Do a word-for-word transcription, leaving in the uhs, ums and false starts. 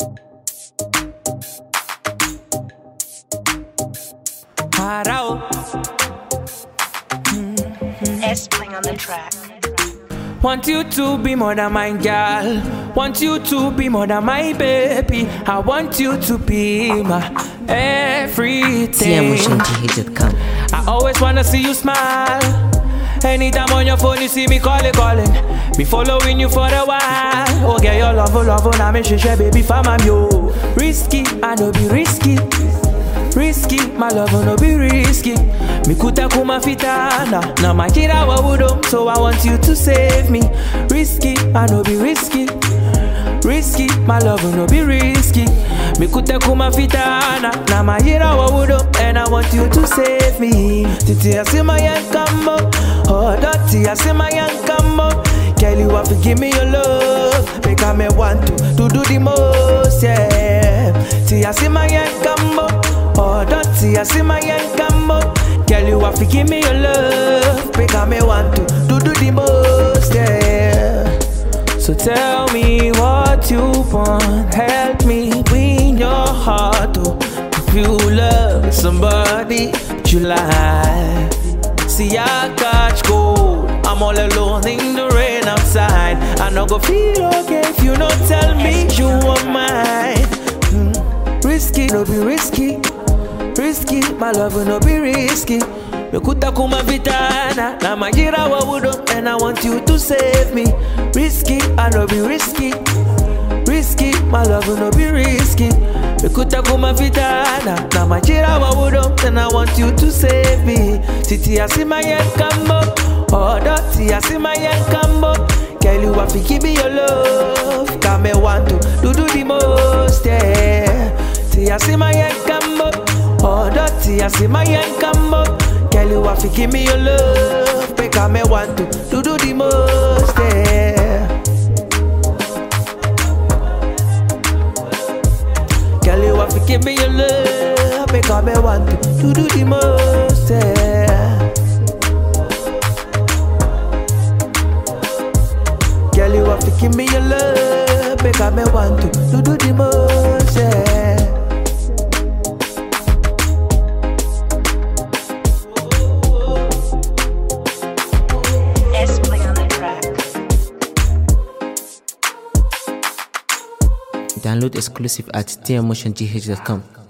S playing on the track. Want you to be more than my girl. Want you to be more than my baby. I want you to be my everything. T M Ocean G H dot com. I always wanna see you smile. Anytime on your phone you see me calling, calling. Me following you for a while. Oh girl, your love, love, now me share baby for my yo. Risky, I know be risky. Risky, my love no be risky. Me kuta kuma fitana. Now my kid I would so I want you to save me. Risky, I know be risky. Risky, my love no be risky. Me kuta kuma fitana. Now my kid I would and I want you to save me. Titi I see my young combo. Oh, dirty I see my young combo. Girl, you have to give me your love. Because me want to, to do the most, yeah. See I see my young combo. Oh, dirty, I see my young combo. Girl, you have to give me your love. Because me want to do, do the most, yeah. So tell me what you want. Help me win your heart, oh. If you love somebody you like. See, I catch cold. I'm all alone in the rain outside. I no go feel okay if you don't tell me you are mine. Mm. Risky, no be risky. Risky, my love will not be risky. Me kuta kuma vitana, na majira wa wudo, and I want you to save me. Risky, I no be risky. Risky, my love will not be risky. Me kuta kuma vitana, na majira wa wudo, and I want you to save me. Titi I see my young combo, oh dirty I see my young combo. Girl, you have to give me your love. Come me want to do do the most, yeah. See I see my young combo. Oh, dirty, I see my young combo. Girl, you have to give me your love. Because me want to, to do the most, yeah. Girl, you have to give me your love. Because me want to, to do the most, yeah. Girl, you have to give me your love. Because me want to, to do the most, yeah. Download exclusive at T M Ocean G H dot com.